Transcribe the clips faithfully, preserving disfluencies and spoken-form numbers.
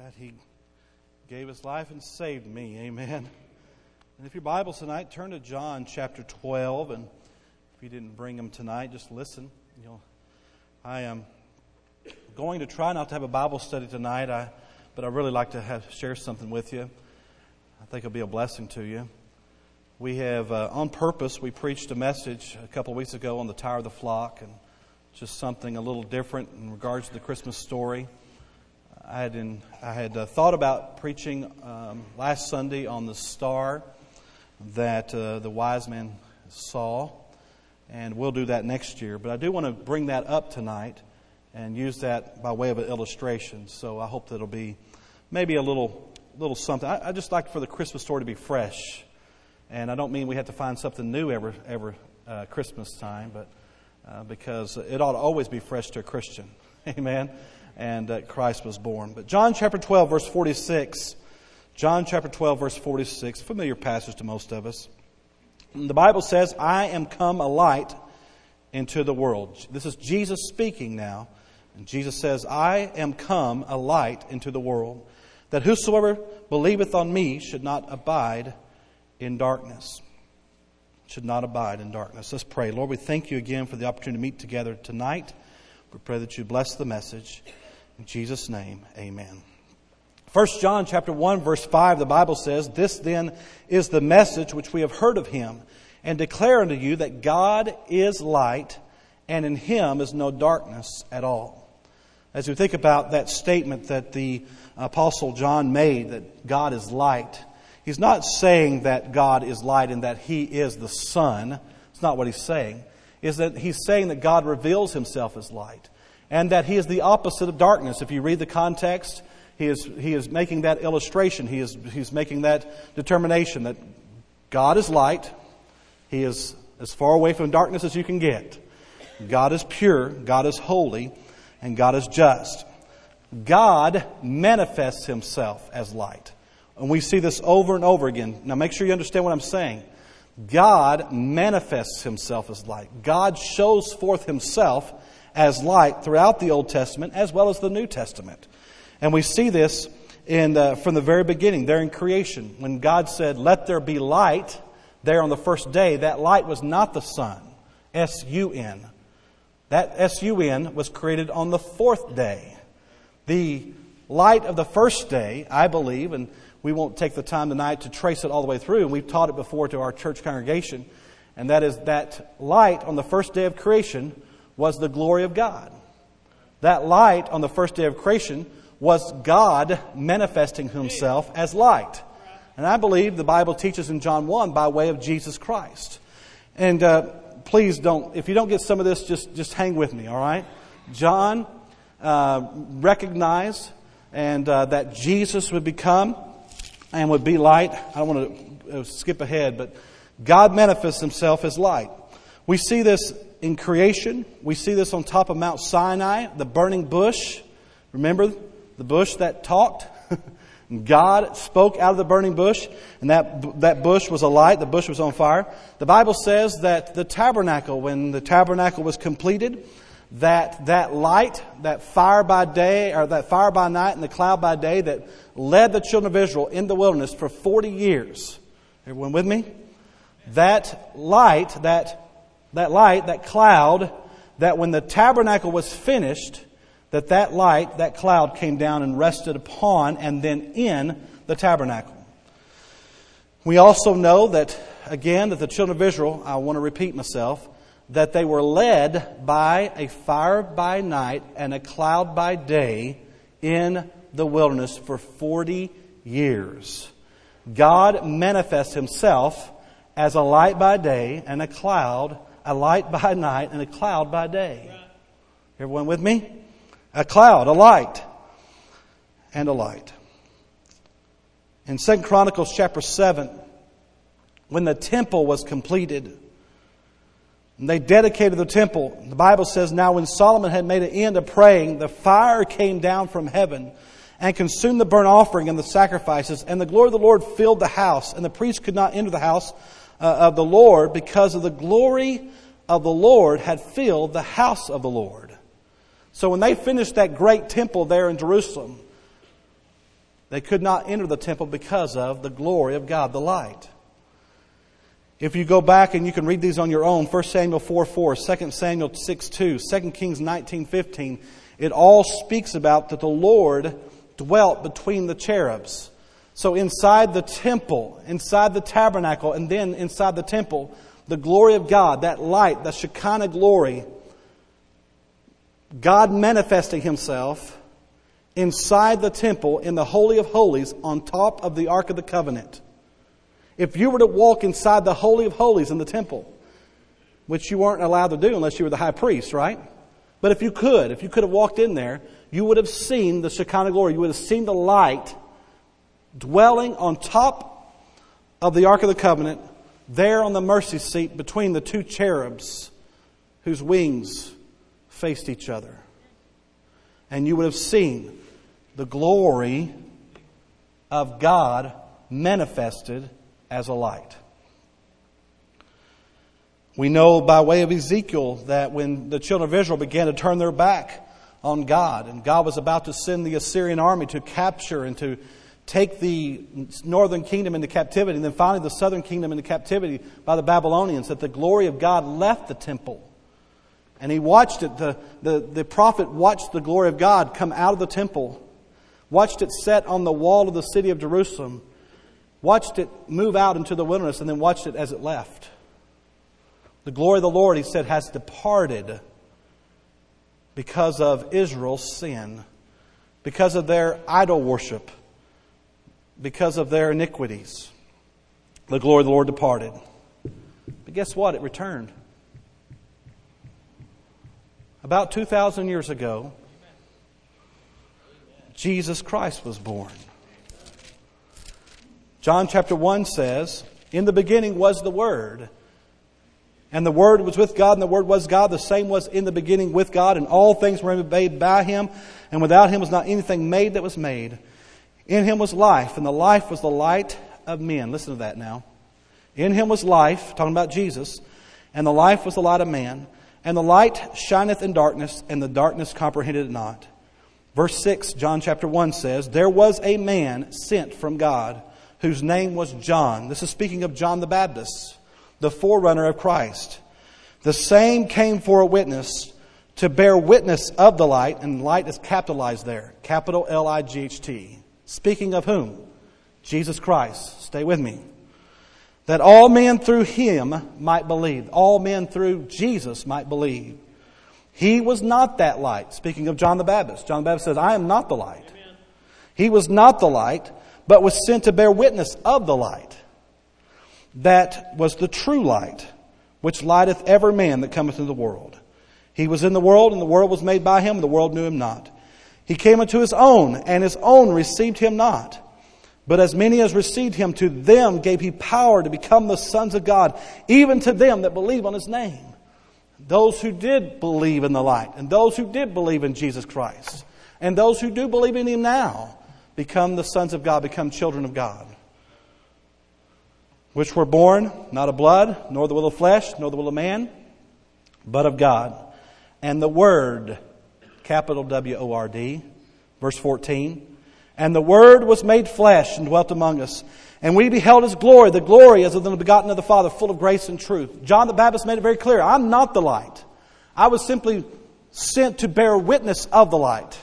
that He gave His life and saved me. Amen. And if your Bible's tonight, turn to John chapter twelve. And if you didn't bring them tonight, just listen. You know, I am going to try not to have a Bible study tonight, I, but I really like to have share something with you. I think it'll be a blessing to you. We have, uh, on purpose, we preached a message a couple of weeks ago on the Tower of the Flock, and just something a little different in regards to the Christmas story. I had in, I had uh, thought about preaching um, last Sunday on the star that uh, the wise man saw, and we'll do that next year. But I do want to bring that up tonight and use that by way of an illustration. So I hope that it'll be maybe a little little something. I, I just like for the Christmas story to be fresh, and I don't mean we have to find something new every every uh, Christmas time, but uh, because it ought to always be fresh to a Christian, amen. And that Christ was born. But John chapter twelve, verse forty-six. John chapter twelve, verse forty-six. Familiar passage to most of us. The Bible says, I am come a light into the world. This is Jesus speaking now. And Jesus says, I am come a light into the world, that whosoever believeth on me should not abide in darkness. Should not abide in darkness. Let's pray. Lord, we thank you again for the opportunity to meet together tonight. We pray that you bless the message. In Jesus' name, amen. First John chapter one, verse five, the Bible says, This then is the message which we have heard of him, and declare unto you that God is light, and in him is no darkness at all. As we think about that statement that the Apostle John made, that God is light, he's not saying that God is light and that he is the sun. It's not what he's saying. Is that he's saying that God reveals himself as light, and that he is the opposite of darkness. If you read the context, he is he is making that illustration. He is he's making that determination that God is light. He is as far away from darkness as you can get. God is pure, God is holy, and God is just. God manifests himself as light. And we see this over and over again. Now make sure you understand what I'm saying. God manifests himself as light. God shows forth himself as light throughout the Old Testament as well as the New Testament. And we see this in uh, from the very beginning, there in creation. When God said, let there be light, there on the first day, that light was not the sun, S U N. That S U N was created on the fourth day. The light of the first day, I believe, and we won't take the time tonight to trace it all the way through, and we've taught it before to our church congregation, and that is that light on the first day of creation was the glory of God. That light on the first day of creation was God manifesting himself as light. And I believe the Bible teaches in John one by way of Jesus Christ. And uh, please don't, if you don't get some of this, just, just hang with me, all right? John uh, recognized and uh, that Jesus would become and would be light. I don't want to skip ahead, but God manifests himself as light. We see this in creation. We see this on top of Mount Sinai, the burning bush. Remember the bush that talked? God spoke out of the burning bush, and that that bush was alight. The bush was on fire. The Bible says that the tabernacle, when the tabernacle was completed, that that light, that fire by day, or that fire by night and the cloud by day that led the children of Israel in the wilderness for forty years. Everyone with me? That light, that that light, that cloud, that when the tabernacle was finished, that that light, that cloud came down and rested upon and then in the tabernacle. We also know that, again, that the children of Israel, I want to repeat myself, that they were led by a fire by night and a cloud by day in the wilderness for forty years. God manifests himself as a light by day and a cloud, a light by night and a cloud by day. Everyone with me? A cloud, a light, and a light. In Second Chronicles chapter seven, when the temple was completed, and they dedicated the temple, the Bible says, now when Solomon had made an end of praying, the fire came down from heaven and consumed the burnt offering and the sacrifices, and the glory of the Lord filled the house, and the priests could not enter the house uh, of the Lord because of the glory of the Lord had filled the house of the Lord. So when they finished that great temple there in Jerusalem, They could not enter the temple because of the glory of God, the light. If you go back and you can read these on your own, First Samuel four four, Second Samuel six two, Second Kings nineteen fifteen, it all speaks about that the Lord dwelt between the cherubs. So inside the temple, inside the tabernacle, and then inside the temple, the glory of God, that light, the Shekinah glory, God manifesting Himself inside the temple in the Holy of Holies on top of the Ark of the Covenant. If you were to walk inside the Holy of Holies in the temple, which you weren't allowed to do unless you were the high priest, right? But if you could, if you could have walked in there, you would have seen the Shekinah glory. You would have seen the light dwelling on top of the Ark of the Covenant, there on the mercy seat between the two cherubs whose wings faced each other. And you would have seen the glory of God manifested as a light. We know by way of Ezekiel that when the children of Israel began to turn their back on God, and God was about to send the Assyrian army to capture and to take the northern kingdom into captivity, and then finally the southern kingdom into captivity by the Babylonians, that the glory of God left the temple. And he watched it, the, the, the prophet watched the glory of God come out of the temple, watched it set on the wall of the city of Jerusalem, watched it move out into the wilderness, and then watched it as it left. The glory of the Lord, he said, has departed because of Israel's sin, because of their idol worship, because of their iniquities. The glory of the Lord departed. But guess what? It returned. About two thousand years ago, Jesus Christ was born. John chapter one says, "In the beginning was the Word, and the Word was with God, and the Word was God. The same was in the beginning with God, and all things were made by Him, and without Him was not anything made that was made. In Him was life, and the life was the light of men." Listen to that now. In Him was life, talking about Jesus, and the life was the light of man. And the light shineth in darkness, and the darkness comprehended it not. Verse six, John chapter one says, "There was a man sent from God, whose name was John." This is speaking of John the Baptist, the forerunner of Christ. "The same came for a witness, to bear witness of the light," and light is capitalized there, capital L I G H T. Speaking of whom? Jesus Christ. Stay with me. "That all men through Him might believe." All men through Jesus might believe. "He was not that light." Speaking of John the Baptist. John the Baptist says, "I am not the light." Amen. "He was not the light, but was sent to bear witness of the light. That was the true light, which lighteth every man that cometh into the world. He was in the world, and the world was made by Him, and the world knew Him not. He came unto His own, and His own received Him not. But as many as received Him, to them gave He power to become the sons of God, even to them that believe on His name." Those who did believe in the light, and those who did believe in Jesus Christ, and those who do believe in Him now, become the sons of God, become children of God. "Which were born, not of blood, nor the will of flesh, nor the will of man, but of God. And the Word," capital W O R D, verse fourteen, "And the Word was made flesh and dwelt among us. And we beheld His glory, the glory as of the begotten of the Father, full of grace and truth." John the Baptist made it very clear. I'm not the light. I was simply sent to bear witness of the light,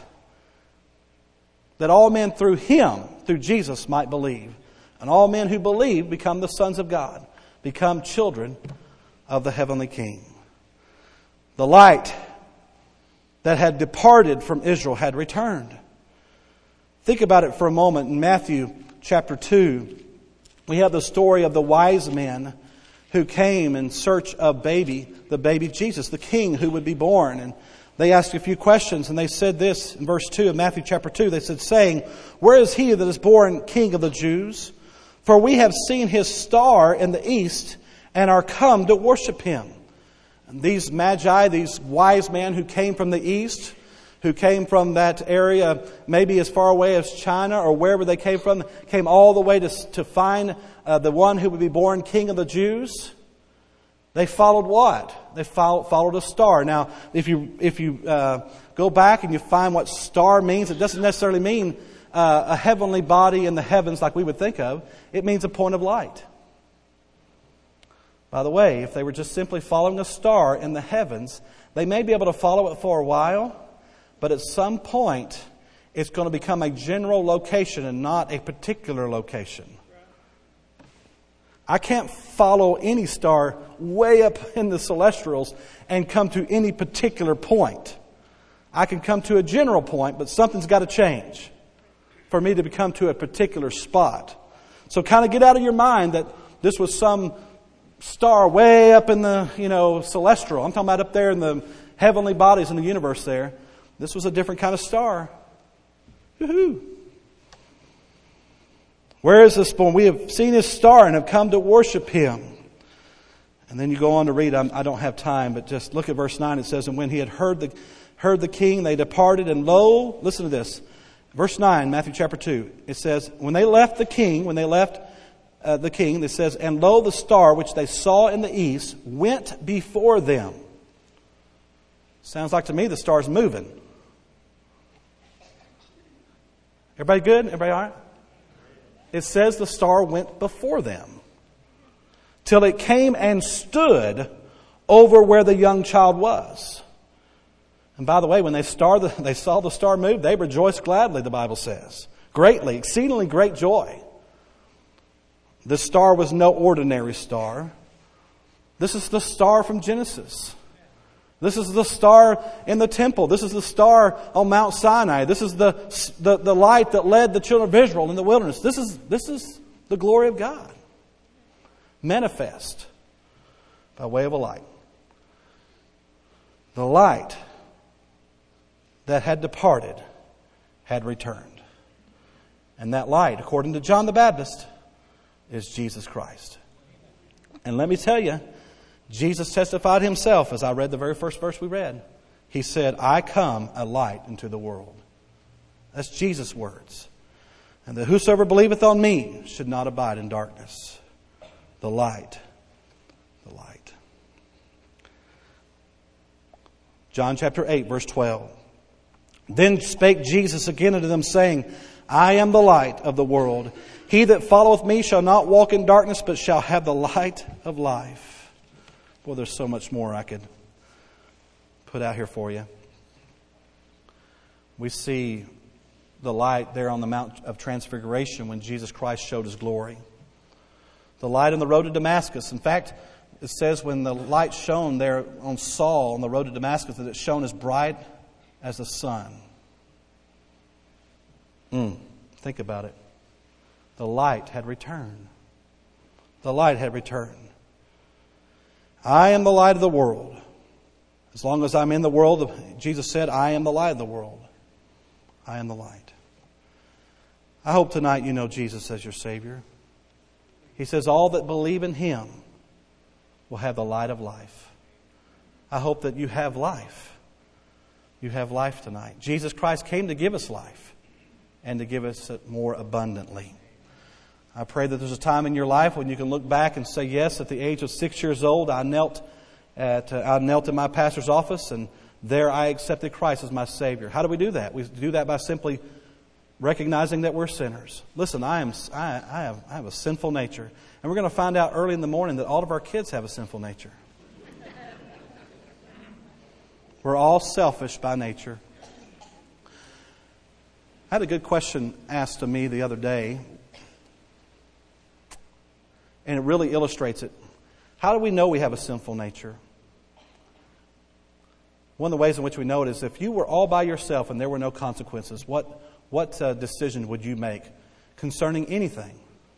that all men through Him, through Jesus, might believe. And all men who believe become the sons of God, become children of the heavenly King. The light that had departed from Israel had returned. Think about it for a moment. In Matthew chapter two, we have the story of the wise men who came in search of baby, the baby Jesus, the King who would be born. And they asked a few questions, and they said this in verse two of Matthew chapter two. They said, saying, "Where is He that is born King of the Jews? For we have seen His star in the east, and are come to worship Him." And these magi, these wise men who came from the east, who came from that area, maybe as far away as China or wherever they came from, came all the way to, to find uh, the one who would be born King of the Jews. They followed what? They follow, followed a star. Now, if you if you uh, go back and you find what star means, it doesn't necessarily mean uh, a heavenly body in the heavens like we would think of. It means a point of light. By the way, if they were just simply following a star in the heavens, they may be able to follow it for a while, but at some point, it's going to become a general location and not a particular location. I can't follow any star way up in the celestials and come to any particular point. I can come to a general point, but something's got to change for me to come to a particular spot. So kind of get out of your mind that this was some star way up in the, you know, celestial. I'm talking about up there in the heavenly bodies in the universe there. This was a different kind of star. Woohoo! Where is this born? We have seen his star and have come to worship him. And then you go on to read, I'm, I don't have time, but just look at verse nine. It says, and when he had heard the, heard the king, they departed, and lo, listen to this. Verse nine, Matthew chapter two. It says, when they left the king, when they left uh, the king, it says, and lo, the star which they saw in the east went before them. Sounds like to me the star's moving. Everybody good? Everybody all right? It says the star went before them till it came and stood over where the young child was. And by the way, when they, star, they saw the star move, they rejoiced gladly, the Bible says. Greatly, exceedingly great joy. This star was no ordinary star. This is the star from Genesis. This is the star in the temple. This is the star on Mount Sinai. This is the, the, the light that led the children of Israel in the wilderness. This is, this is the glory of God. Manifest by way of a light. The light that had departed had returned. And that light, according to John the Baptist, is Jesus Christ. And let me tell you, Jesus testified himself, as I read the very first verse we read. He said, I come a light into the world. That's Jesus' words. And that whosoever believeth on me should not abide in darkness. The light. The light. John chapter eight, verse twelve. Then spake Jesus again unto them, saying, I am the light of the world. He that followeth me shall not walk in darkness, but shall have the light of life. Well, there's so much more I could put out here for you. We see the light there on the Mount of Transfiguration when Jesus Christ showed his glory. The light on the road to Damascus. In fact, it says when the light shone there on Saul on the road to Damascus, that it shone as bright as the sun. Mm, think about it. The light had returned. The light had returned. I am the light of the world. As long as I'm in the world, Jesus said, I am the light of the world. I am the light. I hope tonight you know Jesus as your Savior. He says all that believe in him will have the light of life. I hope that you have life. You have life tonight. Jesus Christ came to give us life and to give us it more abundantly. I pray that there's a time in your life when you can look back and say, yes, at the age of six years old, I knelt at uh, I knelt in my pastor's office, and there I accepted Christ as my Savior. How do we do that? We do that by simply recognizing that we're sinners. Listen, I am I, I have I have a sinful nature, and we're going to find out early in the morning that all of our kids have a sinful nature. We're all selfish by nature. I had a good question asked to me the other day. And it really illustrates it. How do we know we have a sinful nature? One of the ways in which we know it is if you were all by yourself and there were no consequences, what, what uh, decision would you make concerning anything?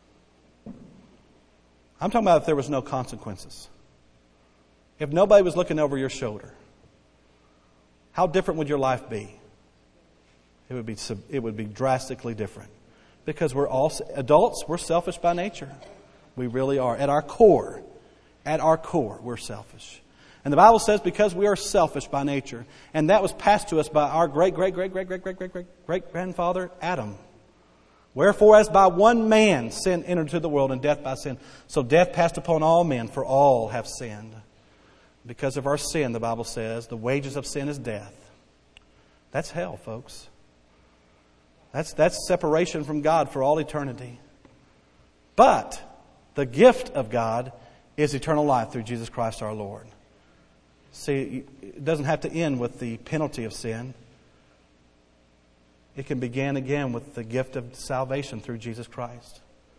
I'm talking about if there was no consequences. If nobody was looking over your shoulder, how different would your life be? It would be, it would be drastically different. Because we're all adults, we're selfish by nature. We really are. At our core, at our core, we're selfish. And the Bible says because we are selfish by nature, and that was passed to us by our great, great, great, great, great, great, great, great, great grandfather, Adam. Wherefore, as by one man sin entered into the world, and death by sin, so death passed upon all men, for all have sinned. Because of our sin, the Bible says, the wages of sin is death. That's hell, folks. That's, that's separation from God for all eternity. But the gift of God is eternal life through Jesus Christ our Lord. See, it doesn't have to end with the penalty of sin. It can begin again with the gift of salvation through Jesus Christ.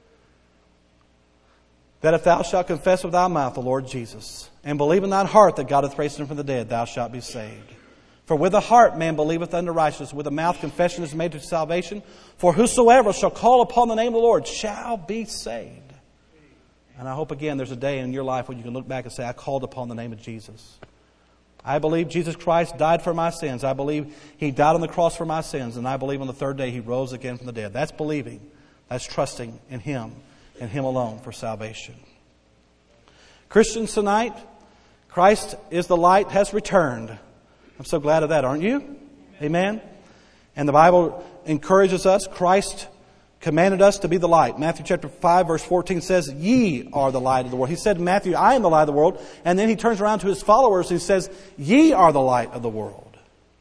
That if thou shalt confess with thy mouth the Lord Jesus, and believe in thine heart that God hath raised him from the dead, thou shalt be saved. For with the heart man believeth unto righteousness, with the mouth confession is made to salvation. For whosoever shall call upon the name of the Lord shall be saved. And I hope again there's a day in your life when you can look back and say, I called upon the name of Jesus. I believe Jesus Christ died for my sins. I believe He died on the cross for my sins. And I believe on the third day He rose again from the dead. That's believing. That's trusting in Him and Him alone for salvation. Christians tonight, Christ is the light, has returned. I'm so glad of that, aren't you? Amen. And the Bible encourages us. Christ commanded us to be the light. Matthew chapter five verse fourteen says, ye are the light of the world. He said, Matthew, I am the light of the world. And then He turns around to His followers and He says, ye are the light of the world.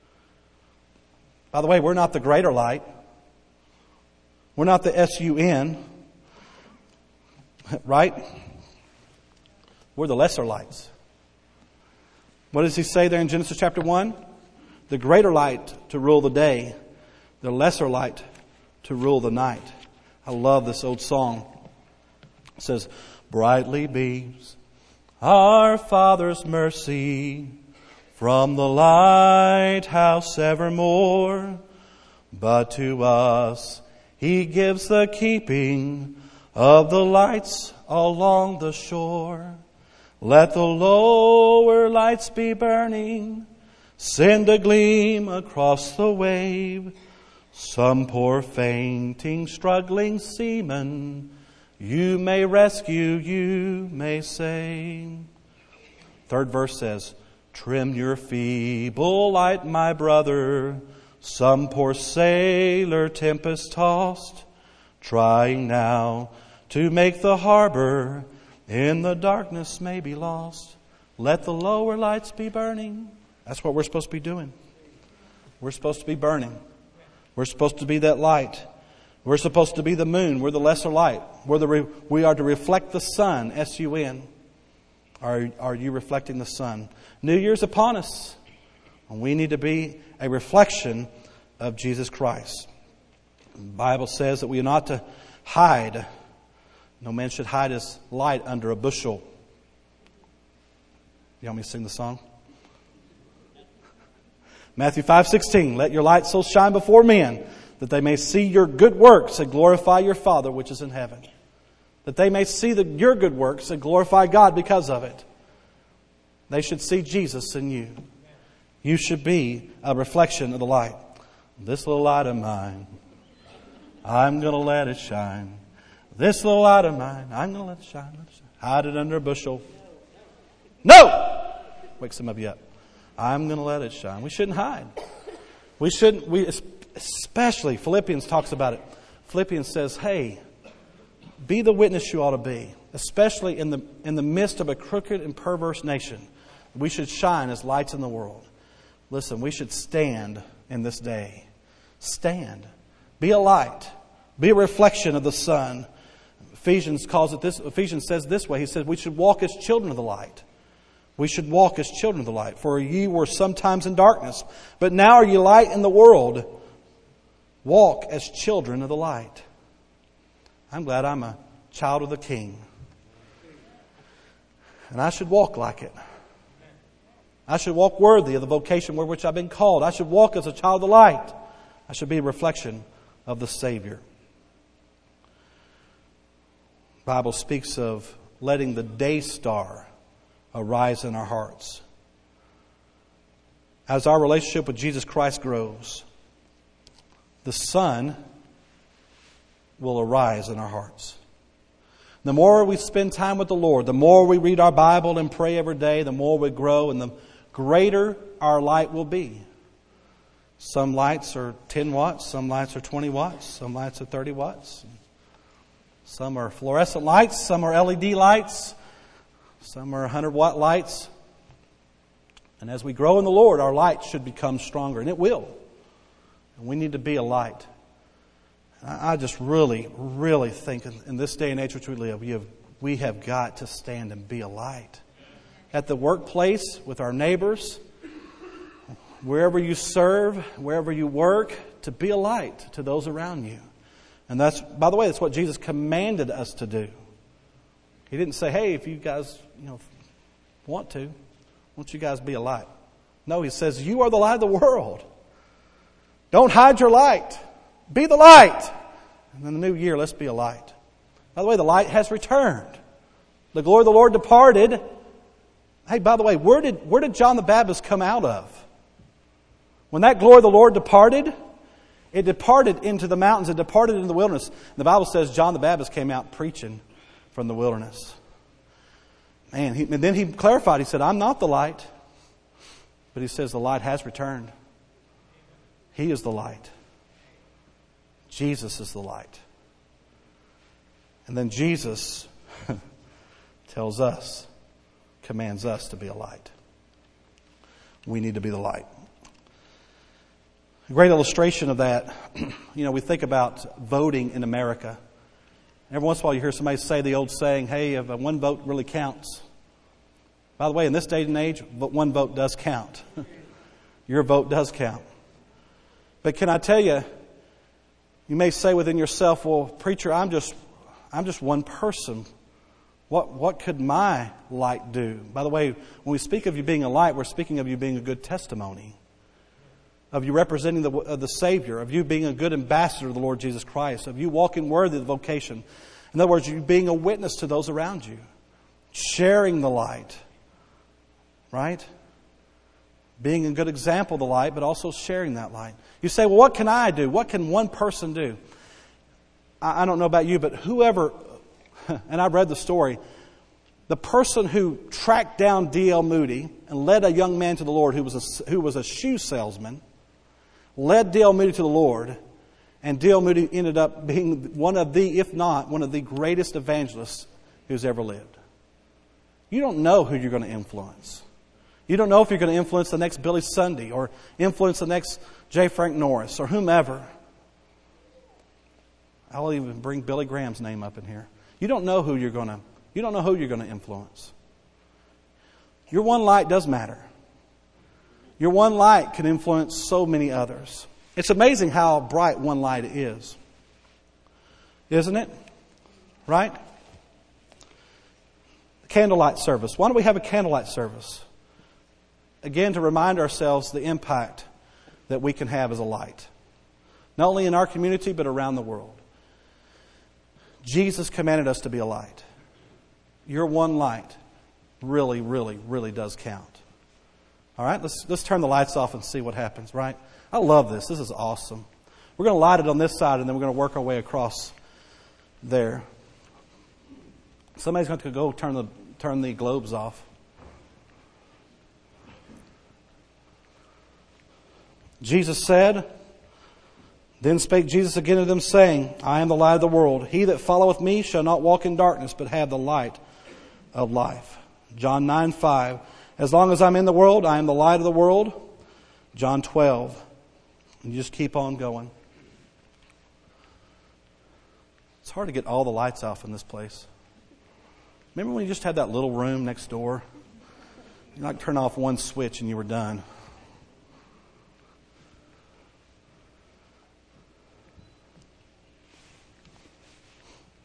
By the way, we're not the greater light. We're not the S U N. Right? We're the lesser lights. What does He say there in Genesis chapter one? The greater light to rule the day, the lesser light to rule the night. I love this old song. It says, brightly beams our Father's mercy from the lighthouse evermore. But to us He gives the keeping of the lights along the shore. Let the lower lights be burning, send a gleam across the wave. Some poor fainting, struggling seaman, you may rescue, you may save. Third verse says, trim your feeble light, my brother. Some poor sailor tempest tossed, trying now to make the harbor, in the darkness may be lost. Let the lower lights be burning. That's what we're supposed to be doing. We're supposed to be burning. We're supposed to be that light. We're supposed to be the moon. We're the lesser light. We're the re- we are to reflect the sun, S U N. Are, are you reflecting the sun? New Year's upon us. And we need to be a reflection of Jesus Christ. The Bible says that we are not to hide. No man should hide his light under a bushel. You want me to sing the song? Matthew five sixteen, let your light so shine before men that they may see your good works and glorify your Father which is in heaven. That they may see the, your good works and glorify God because of it. They should see Jesus in you. You should be a reflection of the light. This little light of mine, I'm going to let it shine. This little light of mine, I'm going to let it shine, let it shine. Hide it under a bushel. No! Wake some of you up. I'm going to let it shine. We shouldn't hide. We shouldn't, we especially, Philippians talks about it. Philippians says, hey, be the witness you ought to be, especially in the in the midst of a crooked and perverse nation. We should shine as lights in the world. Listen, we should stand in this day. Stand. Be a light. Be a reflection of the sun. Ephesians calls it this. Ephesians says this way. He says we should walk as children of the light. We should walk as children of the light. For ye were sometimes in darkness, but now are ye light in the world. Walk as children of the light. I'm glad I'm a child of the King. And I should walk like it. I should walk worthy of the vocation with which I've been called. I should walk as a child of the light. I should be a reflection of the Savior. The Bible speaks of letting the day star arise in our hearts. As our relationship with Jesus Christ grows, the sun will arise in our hearts. The more we spend time with the Lord, the more we read our Bible and pray every day, the more we grow and the greater our light will be. Some lights are ten watts, some lights are twenty watts, some lights are thirty watts. Some are fluorescent lights, some are L E D lights, some are one hundred watt lights. And as we grow in the Lord, our light should become stronger, and it will. And we need to be a light. I just really, really think in this day and age which we live, we have, we have got to stand and be a light. At the workplace, with our neighbors, wherever you serve, wherever you work, to be a light to those around you. And that's, by the way, that's what Jesus commanded us to do. He didn't say, hey, if you guys, you know, want to, won't you guys be a light? No, He says, you are the light of the world. Don't hide your light. Be the light. And in the new year, let's be a light. By the way, the light has returned. The glory of the Lord departed. Hey, by the way, where did, where did John the Baptist come out of? When that glory of the Lord departed, it departed into the mountains. It departed into the wilderness. The Bible says John the Baptist came out preaching from the wilderness. Man, he, and then he clarified. He said, I'm not the light. But he says the light has returned. He is the light. Jesus is the light. And then Jesus tells us, commands us to be a light. We need to be the light. A great illustration of that, you know, we think about voting in America. Every once in a while you hear somebody say the old saying, hey, if one vote really counts. By the way, in this day and age, one vote does count. Your vote does count. But can I tell you, you may say within yourself, well, preacher, I'm just I'm just one person. What what could my light do? By the way, when we speak of you being a light, we're speaking of you being a good testimony, of you representing the, uh, the Savior, of you being a good ambassador of the Lord Jesus Christ, of you walking worthy of the vocation. In other words, you being a witness to those around you, sharing the light, right? Being a good example of the light, but also sharing that light. You say, well, what can I do? What can one person do? I, I don't know about you, but whoever, and I read the story, the person who tracked down D L Moody and led a young man to the Lord who was a, who was a shoe salesman, led D L Moody to the Lord, and D L Moody ended up being one of the, if not, one of the greatest evangelists who's ever lived. You don't know who you're going to influence. You don't know if you're going to influence the next Billy Sunday or influence the next J. Frank Norris or whomever. I'll even bring Billy Graham's name up in here. You don't know who you're going to, you don't know who you're going to influence. Your one light does matter. Your one light can influence so many others. It's amazing how bright one light is. Isn't it? Right? Candlelight service. Why don't we have a candlelight service? Again, to remind ourselves the impact that we can have as a light. Not only in our community, but around the world. Jesus commanded us to be a light. Your one light really, really, really does count. All right, let's, let's turn the lights off and see what happens, right? I love this. This is awesome. We're going to light it on this side, and then we're going to work our way across there. Somebody's going to go turn the, turn the globes off. Jesus said, Then spake Jesus again to them, saying, I am the light of the world. He that followeth me shall not walk in darkness, but have the light of life. John nine five. As long as I'm in the world, I am the light of the world. John twelve. And you just keep on going. It's hard to get all the lights off in this place. Remember when you just had that little room next door? You like turn off one switch and you were done.